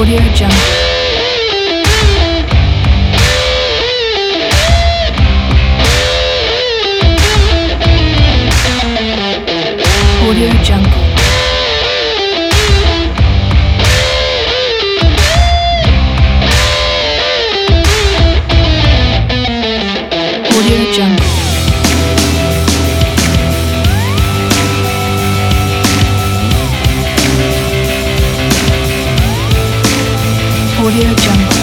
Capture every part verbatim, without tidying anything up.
Audio Jungle. Audio Jungle. Audio Jungle. Audio Jungle.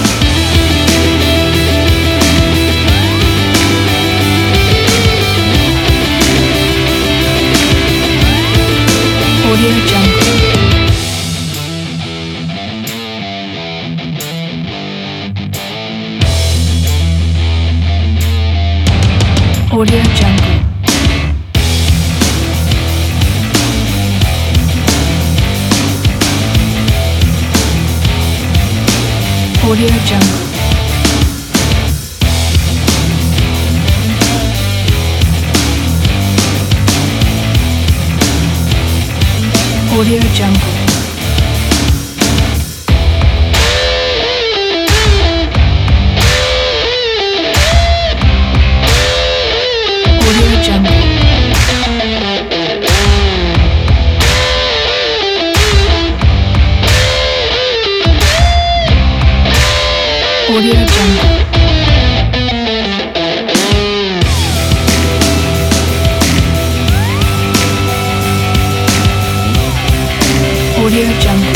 Audio Jungle. Audio Jungle. Audio Jungle. Audio Jungle. Audio Jungle. Audio Jungle. Audio Jungle.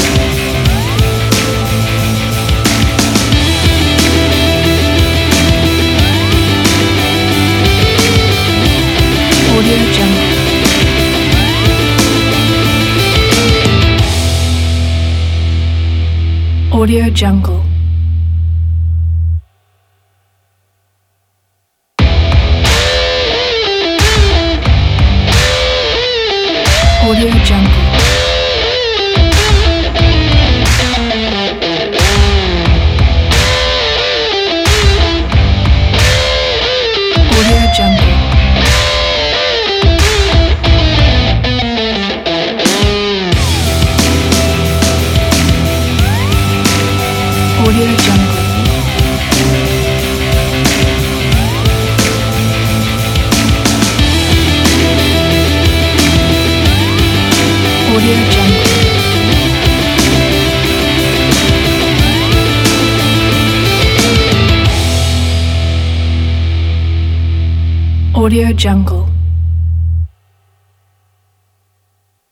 Audio Jungle. Audio Jungle. Audio Jungle. Audio Jungle. Audio Jungle. Audio Jungle. Audio Jungle.